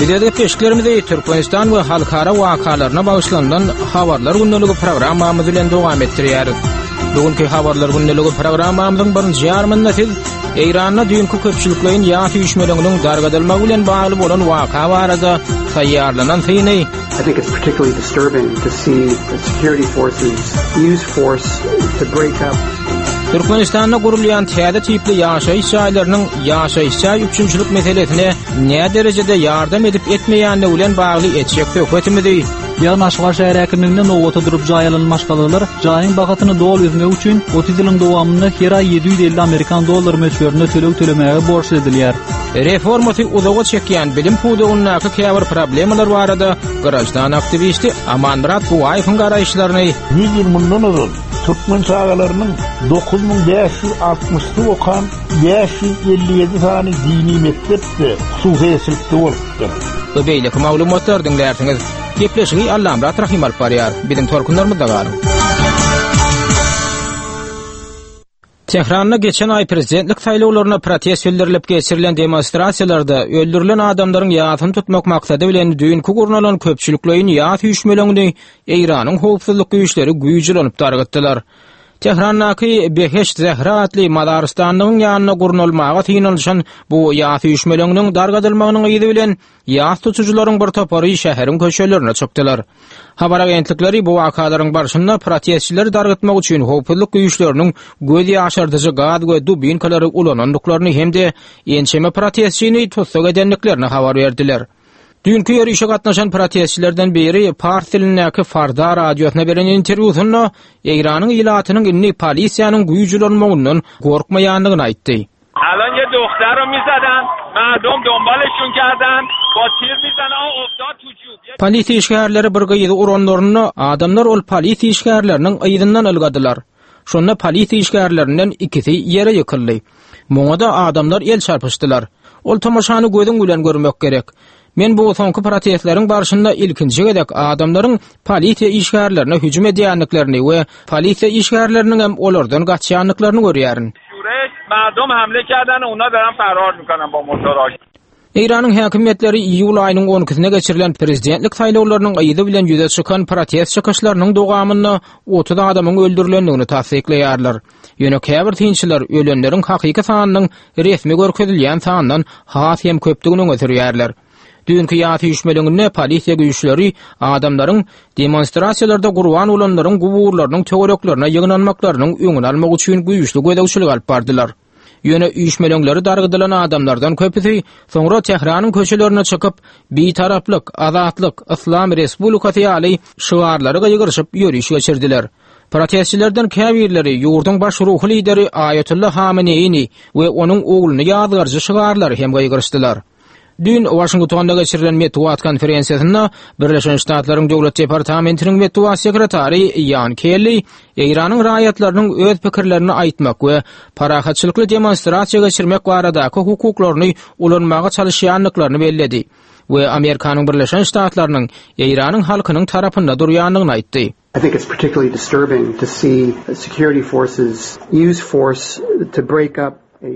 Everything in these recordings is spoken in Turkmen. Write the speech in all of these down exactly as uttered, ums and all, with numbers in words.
Bizde peşkilerimizde Türkmenistan ve halkara vakalarına bağışlanan habarlar gündəligi programmamız bilen dowam etdirýäris. Bugünkü habarlar gündəligi programmamyzyň birinji ýarmynda siz Eýranda düýünki köpçüliklerin ýaşy üşmeleriniň dargadylmagy bilen bagly bolan waka barada taýýarlanan syny. I think it's particularly disturbing to see the security forces use force to break up. Türkmenistan'da gurulýan täze tipli ýaşaýyş şaýlarynyň ýaşaýyşa üçünçülük meselesine ne derejede ýardam edip etmeýänle bilen bagly etjek hökümetimizi. Ýa-ni Aşgar şäher häkimliginde nowata durup jaýlanmaş galylar jaýyň bagatyny dol üzmek üçin otuz ýylyň dowamynda her ay yedi yüz elli Amerikan dollary möçberine tölew tölemäge borçly edilýär. Reformasy uzağa çekýän bilim pudugynyňky käbir problemalar barada garajdan aktivisti Amanmurat Buwaýewiň garaýşlaryny yüz ýyldan ozal Türkmen çağalarynyň dokuz bin beş yüz altmışy okan beş yüz elli ýedi sany dini mektepde hususy esirlikde bolupdyr. Bu beýleki maglumatlar dinlärsiňiz. Gepleşigi Allamrat Rahim alyp barýar. Biziň torkunlarymyzda galyň. Tehranda geçen ay prezidentlik saýlawlaryna protest bildirilip geçirilen demonstrasiýalarda öldürilen adamlaryň ýasyny tutmak maksady bilen düýünki gurnalan köpçüliklerin ýasy üşmelerini Eýranyň howpsuzlyk güýçleri güýjülänip dargatdylar. Tehrandaky Beheşt Zehra adly madarystanyň ýanyna gurnalmaga tyňalşan bu ýasy üşmeleriniň dargadylmagynyň ýyly bilen ýas tutucularyň bir topary şäheriň köşelerine çykdylar. Habar agentlikleri bu wakalaryň barşynda protestçileri dargatmak üçin howpsuzlyk güýçleriniň göz ýaşardyjy gaz we dubinkalary ulanandyklaryny hemde ençeme protestçini tutsak edenliklerini habar berdiler. Dünkü ýerişe gatnaşan protestçilerden biri Fars tilindäki Farda radiosyna beren interwýusynda Eýranyň ilatynyň inni polisiýanyň güýjülenmeginiň gorkmaýandygyny aýtdy. Alan ye dokhtar ro mizadan, mardum donbaleshun kardan, ba tir mizanan uftad tu jub. Polisiýa işgärleri bir gyýdy uranlaryny adamlar ol polisiýa işgärleriniň aýdyndan algadylar. Şonda polisiýa işgärlerinden ikisi ýere ýykyldy. Moňa adamlar el çarpyşdylar. Ol tamaşany gözüň bilen görmek gerek. Men bu soňky protestleriň barşynda ilkinji gedek adamlaryň polisiýa işgärlerine hüjüm edýänliklerini we polisiýa işgärleriniň hem olardan gaçýanlyklaryny görýärin. Mardum hamle kerden ona daran ferar mikanam ba motoraş. Eýranyň häkimetleri iýul aýynyň on ikisine geçirilen prezidentlik saýlawlarynyň aýdy bilen ýüze çykan protest çykyşlarynyň dowamyny otuz adamyň öldürilendigini tasdikleýärler. Ýöne käbir tinçiler ölenleriň hakyky sanynyň resmi görkezilýän sanyndan has hem köpdigini göterýärler. Dünkü ýaty üşmelerine polisiýa güýçleri adamlaryň demonstrasiýalarda gurban bolanlaryň guburlarynyň töwereklerine ýygnanmaklarynyň öňüni almak üçin güýçli gödäwçilik alyp bardylar. Ýöne üşmelerleri dargadylan adamlardan köpüsi soňra Tehranyň köşelerine çykyp bitaraplyk, azatlyk, Islam Respublikasy ýaly şygarlary gaýgyryşyp ýöriş geçirdiler. Protestçilerden käbirleri ýurduň baş ruhy lideri Ayatullah Hameneýni we onuň ogluny ýazgarjy şygarlary hem gaýgyryşdylar. Dün Washingtonda geçirilen Metbuat konferensiýasynda Birleşen Ştatlaryň Döwlet Departamentiniň Metbuat sekretary Ian Kelly Eýranyň raýatlarynyň öz pikirlerini aýtmak we parahatçylykly demonstrasiýa geçirmek baradaky hukuklaryny ulanmaga çalışýanlyklaryny belledi we Amerikanyň Birleşen Ştatlarynyň Eýranyň halkynyň tarapynda durýanlygyny aýtdy. I think it's particularly disturbing to see security forces use force to break up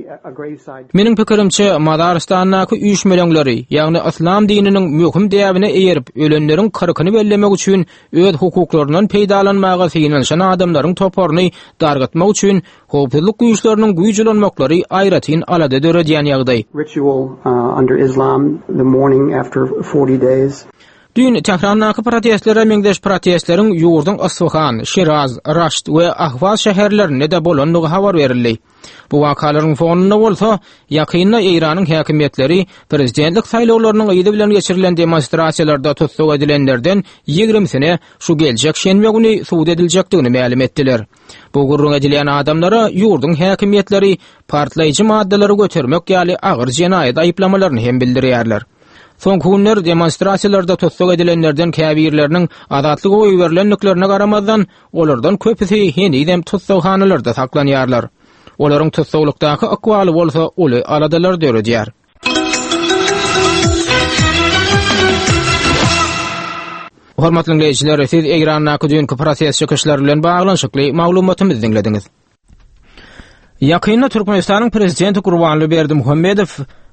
Meniň pikirimçe Madarystanyňky üýşmelerleri, ýagny Islam dininiň möhüm däwine eýerip ölenleriň kyrkyny bellemek üçin öz hukuklarynyň peýdalanmagy syňalşan adamlaryň toparyny dargatmak üçin howpsuzlyk güýçleriniň güýjülenmekleri aýratyn alada döredýän ýagdaý. Ritual uh, under Islam the morning after forty days. Dün Tehrandaky protestlere meňdeş protestleriň ýurduň Isfahan, Şiraz, Raşt we Ahvaz şäherlerinde de bolanlygy habar berildi. Bu wakalaryň fonunda bolsa, ýakynda Eýranyň häkimetleri prezidentlik saýlawlarynyň ýyly bilen geçirilen demonstrasiýalarda tutsak edilenlerden ýigrimisine şu geljek şenbe güni suwd ediljekdigini ma'lum etdiler. Bu gurrun edilen adamlara ýurduň häkimetleri partlaýjy maddelary götermek ýaly agyr jenaýat aýplamalaryny hem bildirýärler. Soňky günler demonstrasiýalarda tutsak edilenlerden käbirleriniň azatlygy goýup berilenliklerine garamazdan olardan köpüsi henidem tutsakhanlarda saklanýarlar. Olaryň tutsaklykdaky akwaly bolsa oly aladalar döredýär. Hormatly dinleýijiler, siz Eýrandaky dünkü protest çykyşlary bilen baglanşykly maglumatymyzy dinlediňiz. Ýakynda Türkmenistanyň prezidenti Gurbanly Berdimuhammedow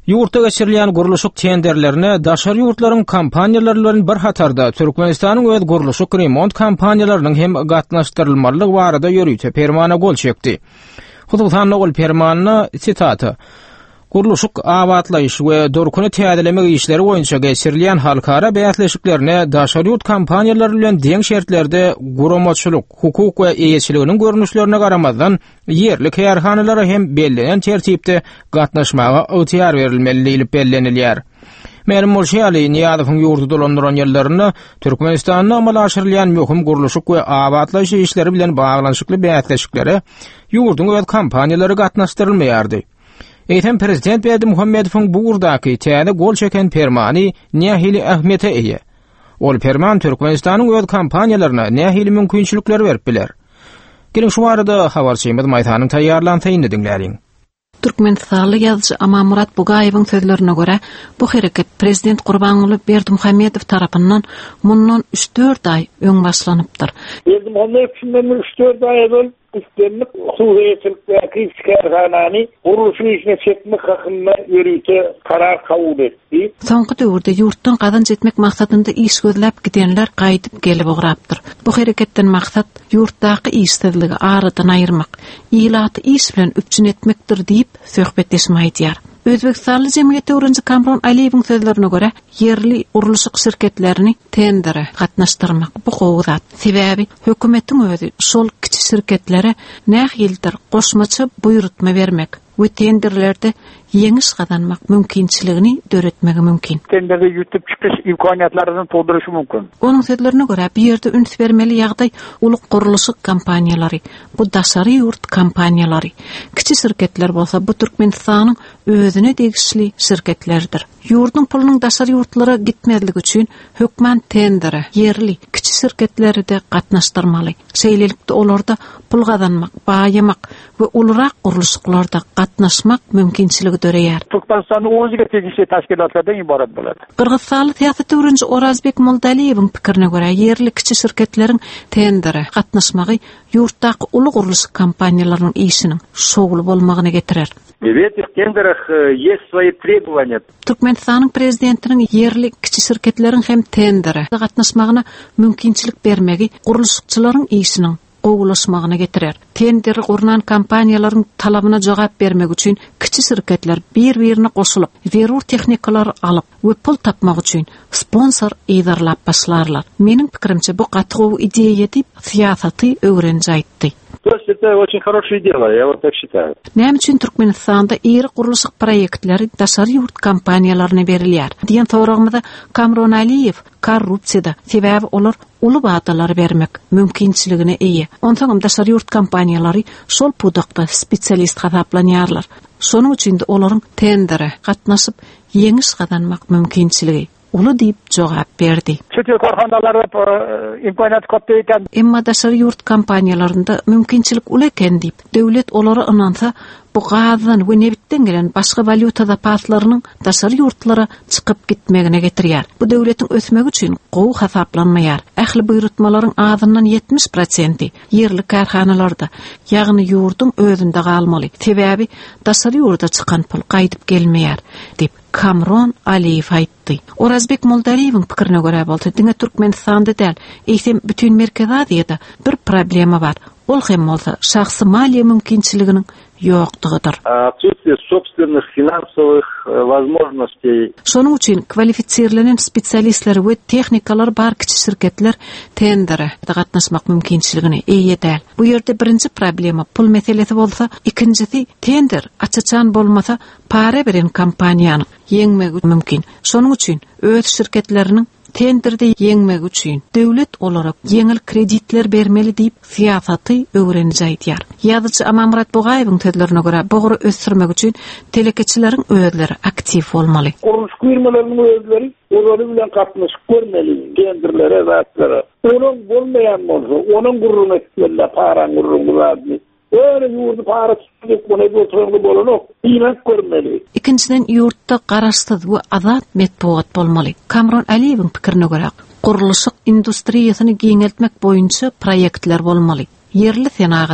Ýurtda geçirilýän guruluşyk tenderlerine daşary ýurtlaryň kompaniýalary bilen bir hatarda Türkmenistanyň öz guruluşyk remont kompaniýalarynyň hem gatnaşdyrylmalylygy barada ýörüýte permana gol çekdi. Hudutan ol permanyny sitaty Guruluşyk abatlaýyş we dorkuny täzelemek işleri boýunça geçirilýän halkara beýatleşiklerine daşary ýurt kompaniýalary bilen deň şertlerde guramaçylyk, hukuk we eýetçiliginiň görnüşlerine garamazdan yerli kärhanalara hem bellenen tertipde gatnaşmaga öwtýar berilmeli bellenilýär. Merim Molşaly Niýazowyň ýurdu dolandyran ýerlerini Türkmenistanyň amala aşyrylýan möhüm guruluşyk we abatlaýyş işleri bilen baglanyşykly beýatleşiklere ýurduň öz kompaniýalary gatnaşdyrylmaýardy. Eýtem prezident Berdimuhammedowyň bu urdaky täze gol çeken permany nähili ähmiýete eýe. Ol perman Türkmenistanyň öz kompaniýalaryna nähili mümkinçilikler berip biler. Gelin şu arada habarçymyz Maýtanyň taýýarlanýany dinläriň. Türkmenistanly ýazgıçy Amamurat Bugaýewiň sözlerine görä, bu hereket prezident Gurbanuly Berdimuhammedow tarapyndan mundan üç dört ay öň başlanypdyr. Berdimuhammedow üç dört ay öň üstünlük hukukiyetlerdeki işgärhanany guruluşy işine çekmek hakynda ýörüýte karar kabul etdi. Soňky döwürde ýurtdan gadan jetmek maksatynda iş gözläp gidenler gaýdyp gelip ograpdyr. Bu hereketden maksat ýurtdaky işsizligi aradan aýyrmak, ýylaty iş bilen üpçün etmekdir diýip söhbetleşmäýdýär. Özbekistanly jemgyýeti öwrenji Kamron Aliýewiň sözlerine görä, yerli guruluşyk şirketlerini tendere gatnaşdyrmak bu gowzat. Sebäbi hökümetiň özü şol kiçik şirketlere näh ýyldyr goşmaçy buýrutma bermek we tenderlerde ýeňiş gadanmak mümkinçiligini döretmegi mümkin. Tenderde ýutip çykyş imkaniýatlaryny tolduruşy mümkin. Onuň sözlerine görä, bu ýerde üns bermeli ýagdaý ulyk guruluşyk kompaniýalary, bu daşary ýurt kompaniýalary, kiçik şirketler bolsa bu Türkmenistanyň özüne degişli şirketlerdir. Ýurdun pulunyň daşary ýurtlara gitmezligi üçin hökümet tendere yerli kiçik şirketleri de gatnaşdyrmaly. Şeýlelikde olarda pul gadanmak, baýamak we ulrak guruluşyklarda gatnaşmak mümkinçiligi döreýär. Türkmenistanyň özüge tegişli teşkilatlardan ibarat bolady. Kırgızstanly siýasat öwrenji Orazbek Moldaliýewiň pikirine görä, yerli kiçik şirketleriň tendere gatnaşmagy ýurtdaky uly guruluş kompaniýalarynyň işiniň şogly bolmagyna getirer. В этих тендерах есть свои требования. Türkmenistanyň prezidentiniň yerli kiçik şirketleriň hem tendere gatnaşmagyna mümkinçilik bermegi guruluşçylaryň işiniň gowulaşmagyna getirer. Tender gurnan kompaniýalaryň talabyna jogap bermek üçin kiçik şirketler bir-birini goşulyp, zerur technikalar alyp we pul tapmak üçin sponsor eýdarlap başlarlar. Meniň pikirimçe bu gatygow ideýa diýip siýasaty öwrenji aýtdy. То есть это очень хорошее дело, я вот так считаю. Näme üçin Türkmenistanda ýeri guruluşyk proýektleri daşary ýurt kompaniýalaryna berilýär? Diýen soragymda Kamron Aliýew korrupsiýada, sebäbi olar uly wagdalar bermek mümkinçiligine eýe. Onsoň daşary ýurt kompaniýalary şol pudakda spesialist hasaplanýarlar. Şonuň üçin de olaryň tendere gatnaşyp ýeňiş gadanmak mümkinçiligi uly diýip jogap berdi. Çetel korhandalarda imkaniýat köp eken. Emma daşary ýurt kompaniýalarynda mümkinçilik uly eken diýip döwlet olary ynansa, bu gazyň we nebitden gelen başga valyutada paslarynyň daşary ýurtlara çykyp gitmegine getirýär. Bu döwletiň ösmegi üçin gowy hasaplanmaýar. Ähli buýrutmalaryň azyndan ýetmiş prosenti yerli karhanalarda, ýagny ýurdun özünde galmaly. Sebäbi daşary ýurda çykan pul gaýdyp gelmeýär diýip Kamron Aliýew aýtdy. Orazbek Moldaliýewiň pikirine görä bolsa, diňe Türkmenistanda däl, eýsem bütün Merkez Aziýada bir problema bar. Ol hem bolsa şahsy maliýe mümkinçiliginiň ýokdugydyr. Отсутствие собственных финансовых возможностей. Şonuň üçin kvalifisirlenen spesialistler we technikalar bar kiçik şirketler tendere gatnaşmak mümkinçiligini eýe däl. Bu ýerde birinji problema pul meselesi bolsa, ikincisi tender açaçan bolmasa para beren kompaniýany ýeňmegi mümkin. Şonuň üçin öz şirketleriniň tenderde ýeňmek üçin döwlet olarak ýeňil kreditler bermeli diýip siýasaty öwrenji aýtýar. Ýazgıçy Amamurat Bugaýewiň sözlerine görä, bogry ösdürmek üçin telekeçileriň özleri aktiv bolmaly. Guruluş firmalarynyň özleri olary bilen gatnaşyp görmeli, tenderlere zatlara. Onuň bolmaýan bolsa, onuň gurulma etmeli, para gurulmaly. Öyle yurdu para tutup bunu götürüldü bolanok. İnak görmeli. İkinciden yurtta garaşsyz we azat metbuat bolmaly. Kamron Aliýewiň pikirine görä, guruluşyk industriýasyny giňeltmek boýunça proýektler bolmaly. Yerli senagat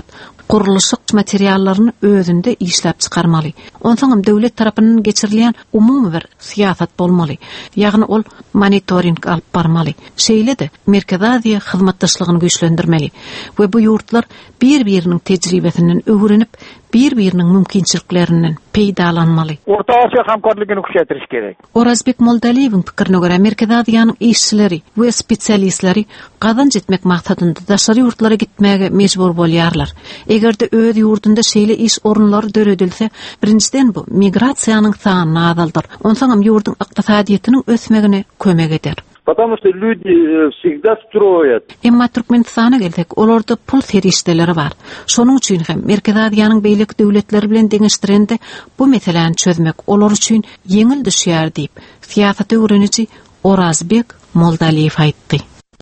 quruluşyk materiallaryny özünde işläp çykarmaly. Onsoňam döwlet tarapyndan geçirilýän umumy bir siýasat bolmaly. Ýagny ol monitoring alyp barmaly. Şeýle-de Merkez Aziýa hyzmatdaşlygyny güýçlendirmeli we bu ýurtlar bir-biriniň tejribesinden öwrenip, bir-biriniň mümkinçiliklerinden peýdalanmaly. Orta Asya hamkorlygyny güçlendirýiş gerek. Orazbek Moldaliýewiň pikirine görä Merkez Aziýanyň işçileri we spesialistleri gazanç etmek maksadynda daşary ýurtlara gitmäge mejbur bolýarlar. Egerde öz ýurdunda şeýle iş orunlary döredilse, birinçiden bu migrasiýanyň sanyny azaldyr. Onsoňam ýurdun ykdysadyýetynyň ösmegine kömek eder. Потому что люди всегда строят. Emma Türkmenistana gelsek, olarda pul serişdeleri var. Şonuň üçin hem Merkez Aziýanyň beýleki döwletleri bilen deňişdirende bu meseleni çözmek olar üçin yeňil düşýär diýip siýasat öwreniji Orazbek Moldaliýew aýtdy.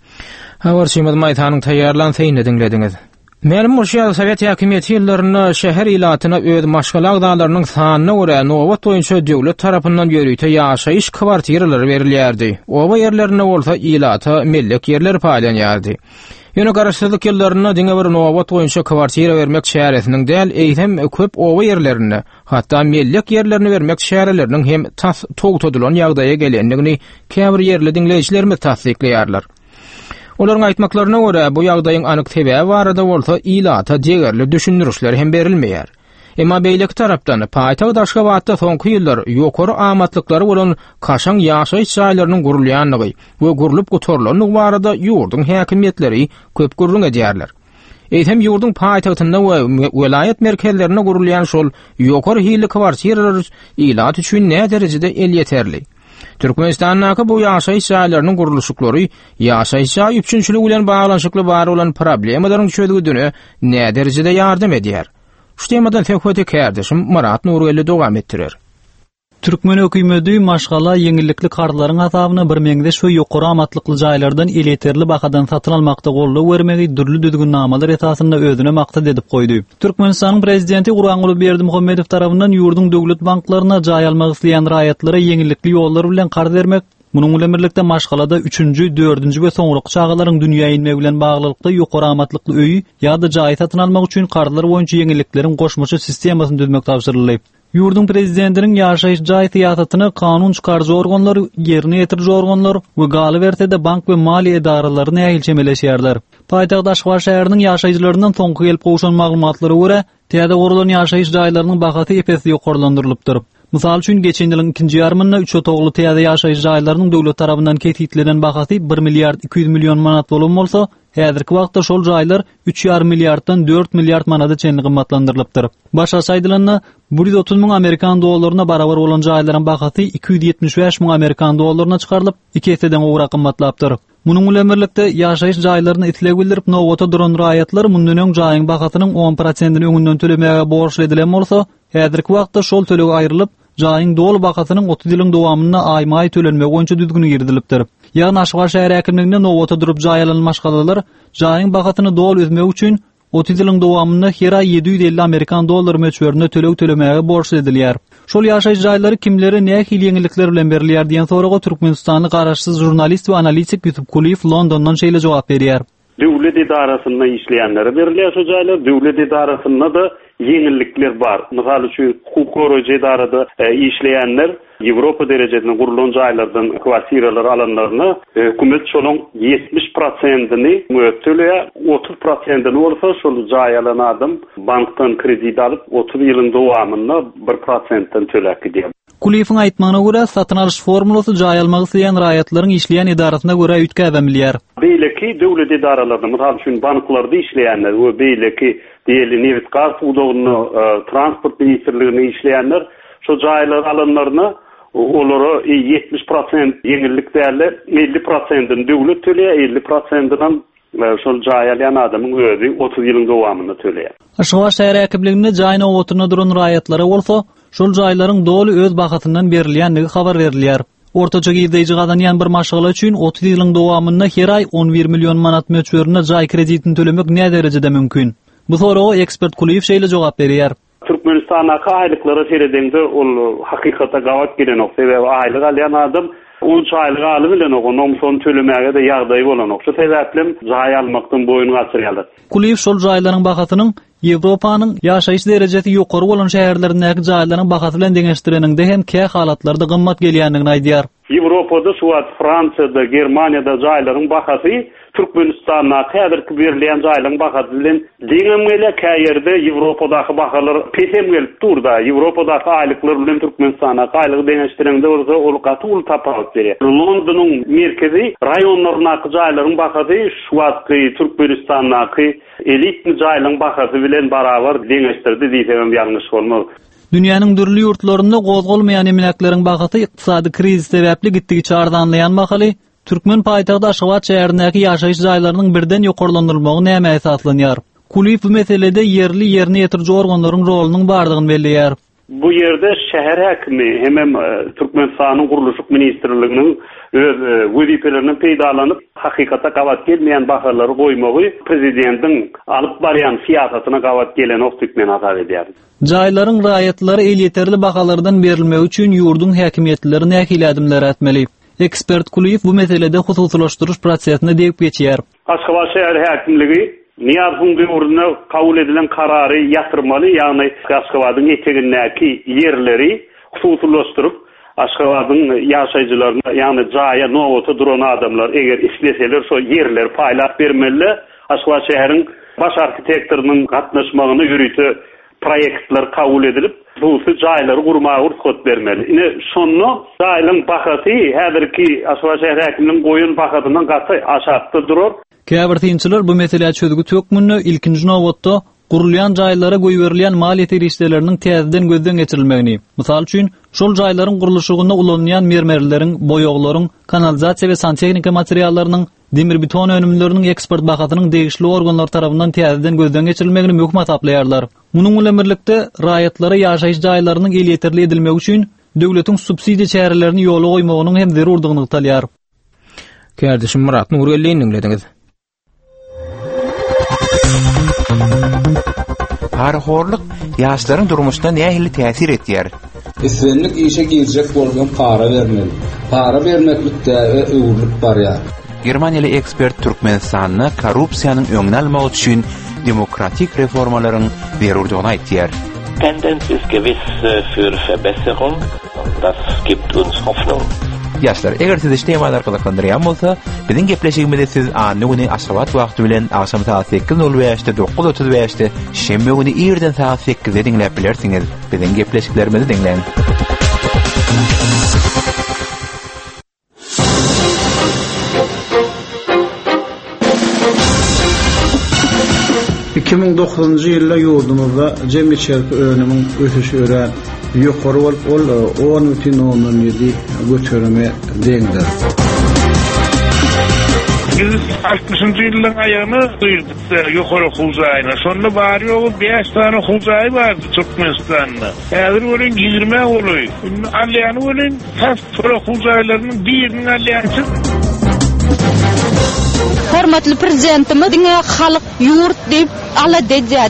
Hawar Şymad Maýtanyň taýýarlan seýini dinlediňiz. Melim Murşia Sowet häkimiýeti ýyllaryna şäher ilatyna öz maşgala agdalarynyň sanyna görä nowat boýunça döwlet tarapyndan ýörüýte ýaşaýyş kwartiralary berilýärdi. Oba ýerlerine bolsa ilata mellek ýerler paýlanýardy. Ýöne garaşsyzlyk ýyllaryna diňe bir nowat boýunça kwartira bermek şäheresiniň däl, eýsem köp oba ýerlerine, hatda mellek ýerlerini bermek şähereleriniň hem tas togtudylan ýagdaýa gelendigini käbir ýerli dinleýijilerimiz tasdikleýärler. Olaryň aýtmaklaryna görä bu ýagdaýyň anyk sebäbi barada bolsa ilata degerli düşündürüşler hem berilmeýär. Emma beýleki tarapdan paýtag Daşgabatda soňky ýyllar ýokary amatlykları bolan kaşaň ýaşaýyş jaýlarynyň gurulýanlygy we gurulup gotorlanyň barada ýurdun häkimiýetleri köp gurrun edýärler. Eýsem ýurdun paýtagtynda we welaýat merkezlerine gurulýan şol ýokary hili kwartiralar ilat üçin näme derejede el ýeterli. Türkmenistanyň bu ýaşaýyş jaýlarynyň guruluşyklary ýaşaýyş jaý üçinçiligi bilen baglanşykly bar bolan problemlaryň çözgüdüne näme derejede ýardam edýär? Şu temadan söhbet ekerdim. Marat Nurgeli dowam etdirer. Türkmen hökümeti maşgala yeňillikli karlaryň hasabyna bir meňde şu ýokary amatlykly jaýlardan eleterli bakadan satyn almakda golluk bermegi dürli düzgünnamalar esasynda özüne maksat edip goýdy. Türkmenistanyň prezidenti Gurbanguly Berdimuhammedow tarapyndan ýurdun döwlet banklaryna jaý almak isleýän raýatlara yeňillikli ýollar bilen kar bermek, munyň bilen birlikde maşgalada üçünçi, dördünçi we soňraky çağalaryň dünýä inmegi bilen baglykda ýokary amatlykly öýü ýa-da jaý satyn almak üçin karlar boýunça yeňillikleriň goşmaçy sistemasyny düzmek tapşyryldy. Ýurdun prezidentiniň ýaşaýyş jaý siýasatyny kanun çykarjy organlar, ýerine ýetirji organlar we galy berse-de bank we mali edaralary näýilçemeleşýärler. Paýtag Daşgabat şäheriniň ýaşaýjylarynyň soňky gelip gowşan maglumatlary görä, täze gurulan ýaşaýyş jaýlarynyň bahasy epesi ýokarlandyrylypdyr. Misal üçin geçen ýylyň ikinji ýarmyna üç otogly täze ýaşaýyş jaýlarynyň döwlet tarapyndan ketítlenen bahasy bir milliard iki yüz milyon manat bolan bolsa, häzirki wagtda şol jaýlar üç ýarym milliarddan dört milliard manata çenli gymmatlandyrylypdyr. Başa saýdylanyna bir yüz otuz ming Amerikan dollaryna barabar bolan jaýlaryň bahasy iki yüz ýetmiş beş ming Amerikan dollaryna çykarylyp, iki eseden owrak gymmatlapdyr. Munyň bilen birlikde ýaşaýyş jaýlaryny itile bildirip nowata duran raýatlar mundan öň jaýyň bahasynyň on prosentini öňünden tölemäge borçly edilen bolsa, häzirki wagtda şol töleg aýrylyp, jaýyň dol bahasynyň otuz ýylyň dowamyna aýma-aý tölenmegi boýunça düzgüni girdilipdir. Ýagny Daşgabat şäher häkimliginde nowata durup jaý alynmaş galalar jaýyň bahasyny dol özmek üçin otuz ýylyň dowamyna her ay yedi yüz elli Amerikan dollary möçberine töleg tölemäge borçly edilýär. Şol ýaşaýyş jaýlary kimlere näme hil ýeňillikler bilen berilýär diýen soraga Türkmenistanyň garaşsyz jurnalist we analitik Ýusuf Kuliýew Londondan şeýle jogap berýär. Döwlet idarasynda işleýänlere berilýär şu jaýlar, döwlet idarasynda da yeňillikler bar. Misal üçin hukuk goraýjy idarada e, işleýänler Ýewropa derejesinde gurulan jaýlardan kwartiralar alanlaryny hökümet şonuň yetmiş prosentini mötölýär, otuz prosentini bolsa şol jaý alan adam bankdan kredit alyp otuz ýylyň dowamyna bir prosentden tölek edýär. Kuliýewiň aýtmagyna görä, satyn alyş formulasy jaý almak isleýän raýatlaryň işleýän idarasyna görä üýtkäzemilýär. Beýleki döwlet idaralarynda, misal üçin banklarda işleýänler we beýleki diýeli Neft gaz udogyny transport ministrligine işleýänler şu jaýlar alanlaryny olara yetmiş prosent yeňillik däli, elli prosentini döwlet töleýär, elli prosentinden şol jaý alan adamyň özi otuz ýylyň dowamyna töleýär. Daşgabat şäher häkimliginde jaýyna oturna duran raýatlara bolsa, şol jaýlaryň doly öz bahasyndan berilýändigi habar berilýär. Ortaça giýdeýji gazanýan bir maşgala üçin otuz ýylyň dowamyna her ay on bir milyon manat möçberine jaý kreditini tölemek näme derejede mümkin? Bu soraga ekspert Kuliýew şeýle jogap berýär. Türkmenistana aýlyklara seredende ol hakykata gawat gelen ok sebäbi aýlyk alýan adam on aýlyk alyp bilen oňun son tölemäge de ýagdaý bolan ok. Şu sebäplen jaý almakdan boyun gaçyrýarlar. Kuliýew şol jaýlaryň bahasynyň Ýewropanyň ýaşaýyş derejesi ýokary bolan şäherlerindäki jaýlaryň bahasy bilen deňeşdireninde hem kä halatlarda gymmat gelýändigini aýdýar. Ýewropada, şuwat Fransiýada, Germaniýada jaýlaryň bahasy Türkmenistanda häzirki berilen jaýlaryň bahasy bilen diňemele käýerde Ýewropadaky bahalar pesem gelip durda. Ýewropadaky aýlyklar bilen Türkmenistana aýlygy deňeşdirende bolsa ol gatul tapawut berýär. Londonyň merkezi raýonlarynaky jaýlaryň bahasy şuwatky Türkmenistanaky elit jaýlaryň bahasy bilen barabar deňeşdirdi diýsem ýalňyş bolmaz. Dünýäniň dürli ýurtlarynda gozgolmaýan emlekleriň bahasy ykdysady kriz sebäpli gitdigi çardanlayan mahaly Türkmen paýtagty Aşgabat şäherindäki ýaşaýyş jaýlarynyň birden ýokarlandyrylmagy näme esaslanýar? Kulip bu meselede yerli ýerine ýetirji organlaryň rolunyň bardygyny belleýär. Bu ýerde şäher häkimi hem Türkmenistanyň guruluşyk ministrliginiň öz wezipelerini peýdalanyp hakykata gawat gelmeýän bahalary goýmagy prezidentiň alyp barýan siýasatyna gawat gelen okdykmen atap edýär. Jaýlaryň raýatlary el ýeterli bahalardan berilmegi üçin ýurdun häkimiýetleri nähili adymlar atmaly. Ekspert Kuliyev bu meselede hususlaşdyrış prosesine diýip geçýär. Aşgabat şäher häkimligi Niyazın döwründe kabul edilen karary ýatyrmaly, ýagny Aşgabatyň etegindäki ýerleri hususlaşdyryp, Aşgabatyň ýaşaýjylaryna, ýagny jaýa nowata duran adamlar eger isleseler şo ýerler paýlap bermeli. Aşgabat şäheriň baş arkitektorynyň gatnaşmagyny ýürüte proyektler kabul edilip, bu jaýlary gurmagy ruhsat bermeli. Ine şonu jaýlaryň bahasy häzirki Aşgabat şäher häkiminiň goýun bahasyndan gaty aşakda durur. Käbirtinçiler bu meselä çözügi tökmünni ilkinji nowatda gurulýan jaýlara goýberilýän mal ýetirişleriniň täzeden gözden geçirilmegini. Mysal üçin, şol jaýlaryň guruluşygyna ulanýan mermerleriň, boýaklaryň, kanalizasiýa we santechnika materiallarynyň, demir beton önümlerinin eksport bahasynyň degişli organlar tarapyndan täzeden gözden geçirilmegini möhüm ataplarlar. Munyň bilen birlikde raýatlara ýaşaýyş jaýlarynyň el ýeterli edilmegi üçin döwletiň subsidiýa çärelerini ýola goýmagynyň hem zerurdygyny talýar. Kärdeşim Murat Nurgelliň dinlediňiz. Paraxorlyk ýaşlaryň durmuşyna nähili täsir etýär? Eslenlik işe girecek bolgan para vermeli. Para vermeklikde we öwürlük barýar. Germaniýaly ekspert Türkmenistanyň korrupsiýanyň öňüne almak üçin demokratik reformalaryň berurdygyny aýtýar. Tendenz ist gewiss für Verbesserung. Das gibt uns Hoffnung. Yaşlar, eger siz işleýän arkalyklaryň bolsa, biziň gepleşigimizde siz any güni Aşgabat wagty bilen akşam saat sekiz nol beşde dokuz otuz beşde şembe güni ýerden saat sekizde dinläp bilersiňiz. Biziň gepleşiklerimizi dinleň. iki ming dokuzunji ýylda ýurdumyzda jemgyýetçilik önümiň ösüşi ören ýokary bolup ol on бүтүн ондон ýedi götürme deňdir. Biz altmışyncı ýylyň aýagyny duýduk ýokary hujaýyna. Şonda bar ýogy beş tane hujaý bar Türkmenistanda. Häzir bolan ýigirme boly. Alýany bolan has hujaýlarynyň biriniň alýansy. Hormatly prezidentimiz diňe halyk ýurt diýip ala dejýär.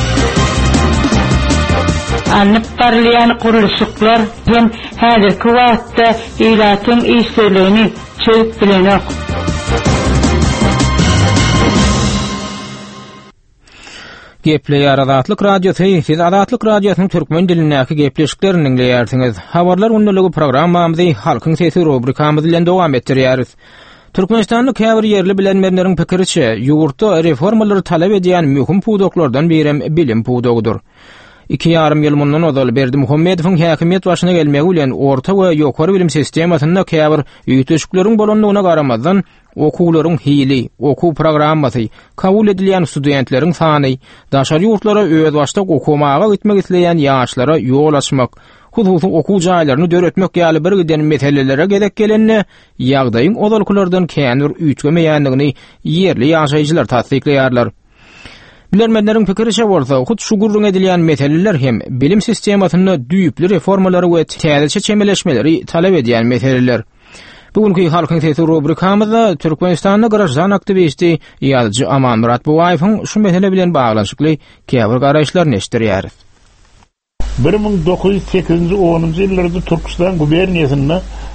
Anıp barlayan kuruluşuklar hem häzirki wagtda ýylatyň işlerini çöp bilenok. Gepleýär Azatlyk radiosu, siz Azatlyk radiosynyň türkmen dilindäki gepleşiklerini dinleýärsiňiz. Habarlar unnulugy programmamyzy Halkyň sesi rubrikamyz bilen dowam etdirýäris. Türkmenistanyň käbir ýerli bilenmerleriň pikiriçe, ýurtda reformalary talap edýän möhüm puwdoklardan biri bilim puwdogudyr. iki yarım ýyl mundan ozal Berdi Muhammedowyň häkimiýet başyna gelmegi bilen orta we ýokary bilim sistemasyna käbir ýetişikleriň bolanlygyna garamazdan okuwlaryň hili, okuw programmasy, kabul edilýän studentleriň sany, daşary ýurtlara öz başda okumaga gitmek isleýän ýaşlara ýol açmak, hususy okuw jaýlaryny döretmek ýaly bir giden meselelere gedek gelenni ýagdaýyň ozalkylardan kändir üýtgemeýändigini ýerli ýaşaýjylar tasdikleýärler. Bilermenleriň pikiriçe bolsa, hut şu gurrun edilýän meseleler hem bilim sistemasyny düýüpli reformalary we täze çemeleşmeleri talap edýän meseleler. Bugünkü Halkyň sesi rubrikamyzda Türkmenistanyň garaşdan aktivisti ýazyjy Aman Murat Bugaýewiň şu mesele bilen baglanşykly käbir garaşlaryny eşdirýäris. bir ming dokuz yüz sekizinji onunji ýyllarda Türkistan guberniýasynda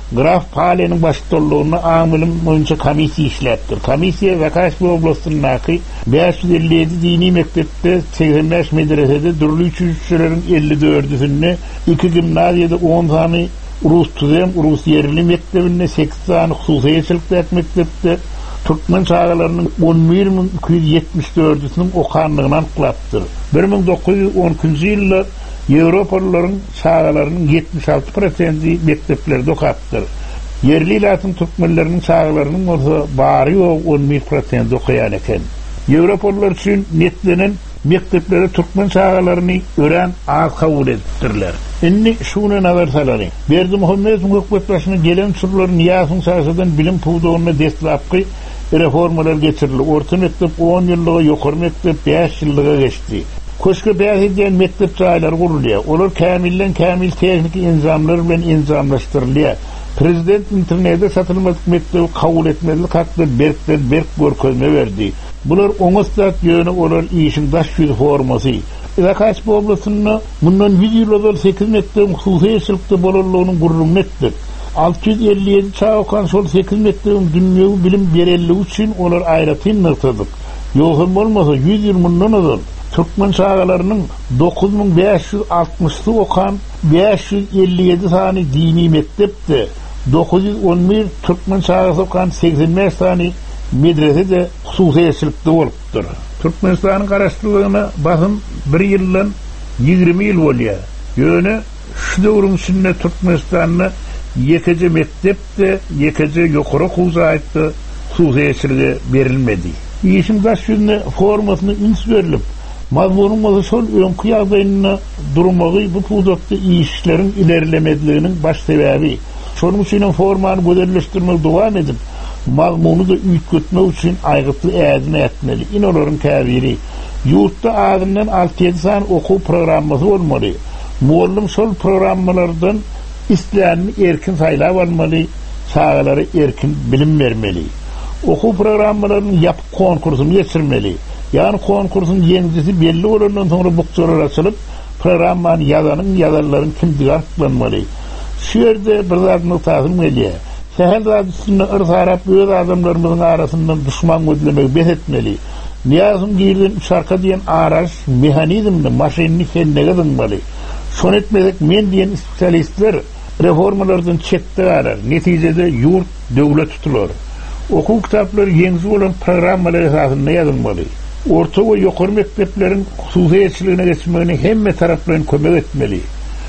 Graf Pale'nin başçılığını amilim boyunca komisiya işlettir. Komisiya Zakaşbi oblastındaki beş yüz elli yedi dini mektepte, seksen beş medresede, dürlü üçüncülerin elli dördüsünde, iki gimnaziyada on tane Rus tüzem, Rus yerli mektebinde, sekiz tane hususiyetçilikler mektepte, Türkmen çağlarının on bir bin iki yüz yetmiş dördüsünün okanlığından kılaptır. bir bin dokuz yüz on ikinci yılda Avrupalıların çağlarının yetmiş altı prosenti mekteplerde okaptır. Yerli ilatın Türkmenlerinin çağlarının olsa bari o on bir prosenti okuyan eken. Avrupalılar için netlenen mektepleri Türkmen çağlarını öğren az kabul ettirler. Inni şunu nazar saları. Berdi Muhammed hükümet başına gelen sırların niyasın sahasından bilim puğduğuna destlapkı reformalar geçirilir. Orta mektep on yıllığa, yukarı mektep beş yıllığa geçti. Koşku beyaz edilen mektep çağlar kuruluyor. Olur kamillen kamil teknik inzamlar ben inzamlaştırılıyor. Prezident internette satılmadık mektebi kabul etmeli kalktı berkten berk görkezme verdi. Bular oňustat ýöne olar işin daş yüz forması. Zakaşbi oblasynda bundan yüz yıl sekiz mektep hususiyetçilikde bolarlygyny gurrun etdi. altı yüz elli yedi çağ okan şol sekiz mektebin dünýäwi bilim bereligi üçin olar aýratyn nykdyk. Ýogam bolmasa yüz yıl mundan azal Türkmen çağlarının dokuz bin beş yüz altmışy okan beş yüz elli yedi tane dini mektepde, dokuz yüz on bir Türkmen çağları okan seksen beş tane medrese de hususiyetçilikde bolupdyr. Türkmenistan'ın garaşdyrlygyna basın bir ýyldan ýygrimi ýyl bolýar. Ýöne şu döwrüň içinde Türkmenistan'da ýekece mektepde, ýekece ýokary hususiyetde hususiyetçiligi berilmedi. İşin daş yüzüne formasyny üns berilip, mazmunun bolsa şol öňkü ýagdaýyna durmagy bu puwdatda işlerin ilerlemediliginiň baş sebäbi. Şonuň üçin formany göderleşdirmek dowam edip, mazmuny da üýtgetmek üçin aýgytly ädine etmeli. Inolaryň käbiri ýurtda adamdan altı ýedi san okuw programmasy bolmaly. Muallim şol programmalardan isleýänini erkin saýlap almaly, çağalary erkin bilim bermeli. Okuw programmalaryny ýap konkursyny geçirmeli. Yani konkursun ýeňgisi belli bolandan soňra bukçalar açylyp, programmany ýazanyň ýazarlaryň kimdigi artlanmaly. Şu ýerde bir zatny taýym edýär. Şäher radyosunda ırsarap öz adamlarymyzyň arasyndan düşman gözlemek behetmeli. Niyazym giýilen üç arka diýen araş mehanizmini, maşinini kendine dynmaly. Şonu etmezek men diýen spesialistler reformalardan çekde galar. Netijede ýurt döwlet tutular. Okuw kitaplary ýeňsi bolan programmalar esasynda ýazylmaly. Orta we ýokary mektepleriň hususiyetçiligine geçmegine hemme taraplaryn kömek etmeli.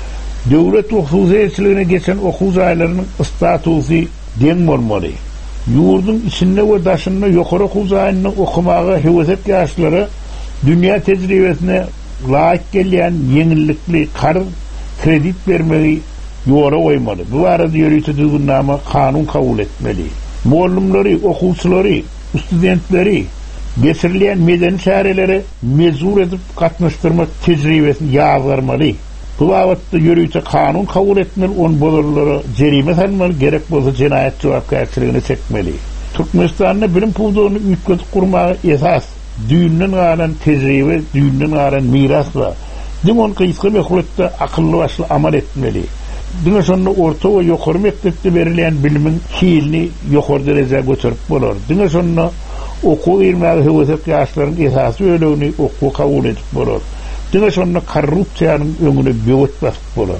Döwlet we hususiyetçiligine geçen okuw jaýlarynyň statusy deň bolmaly. Ýurdun içinde we daşynda ýokary okuw jaýyny okumaga hewesek ýaşlary dünýä tejribesine laýyk gelýän ýeňillikli karz kredit bermegi ýora goýmaly. Bu arada ýürüýte düzgünnama kanun kabul etmeli. Muallimleri, okuwçylary, studentleri geçirilen medeni çareleri mezur edip katlaştırmak tecrübesini ýazgarmaly. Bu wagtda ýürüýte kanun kabul etmeli, on bolarlara jerime salmaly, gerek bolsa jenaýat jogapkärçiligine çekmeli. Türkmenistanda bilim puwdugyny üýtgetip gurmagy esas düýünden galan tecrübe, düýünden galan miras bar. Diňon kysga mehletde akylly başly amal etmeli. Diňe şonda orta we ýokary mektepde berilen bilimiň hilini ýokary derejäge götürip bolar. Diňe şonda okuw irmäge hewesek ýaşlaryň esasy ölegini okuw kabul edip bolar. Diňe şonda korrupsiýanyň öňüne böwet basyp bolar.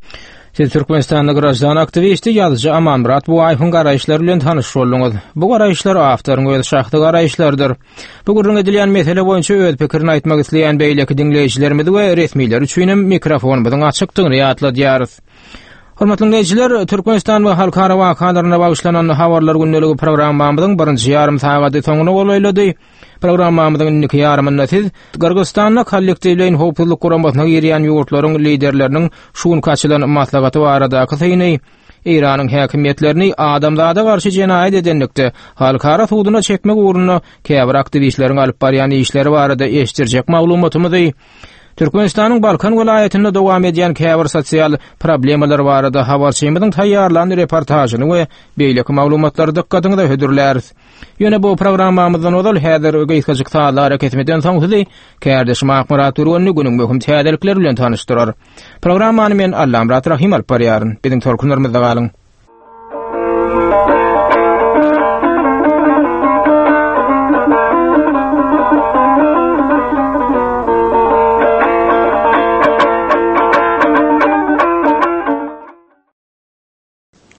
Siz Türkmenistanda garaşdan aktivisti ýazyjy Amanmurat bu aýhyň garaýşlary bilen tanyş bolduňyz. Bu garaýşlar awtoryň öz şahty garaýşlardyr. Bu gurrun edilýän mesele boýunça öz pikirini aýtmak isleýän beýleki dinleýijilerimiz we resmiler üçin mikrofonumyzyň açykdygyny ýatladýarys. Hormatly dinleýijiler, Türkmenistan we halkara wakalaryna bagyşlanan habarlar günneligi programmamyzyň birinji ýarym sagaty soňuna golaýlady. Programmamyzyň iki ýarymynda siz Gürgistanda kollektiwleýin howpsuzlyk guramasyna girýän ýurtlaryň liderleriniň şuun kaçylan maslahaty barada kysyny Iranyň häkimetlerini adamzada garşy jenaýat edenlikde halkara suwduna çekmek uğruna käbir aktivistleriň alyp barýan işleri barada eşdirjek maglumatymyzy Türkmenistanyň Balkan welaýatynda dowam edýän käbir sosial problemalar barada habarçymyzyň taýýarlany reportažyny we beýleki maglumatlary dikkatyňyza hödürläris. Ýöne bu programmamyzdan ozal häzir gyýykyjyk saatlar hareket etmeden soň sizi Kärdeş Mahmurat Urwany günüň möhüm täzelikleri bilen tanyşdyrar. Programmany men Allamrat Rahim alyp barýaryn. Biziň torkunlarymyzda galyň.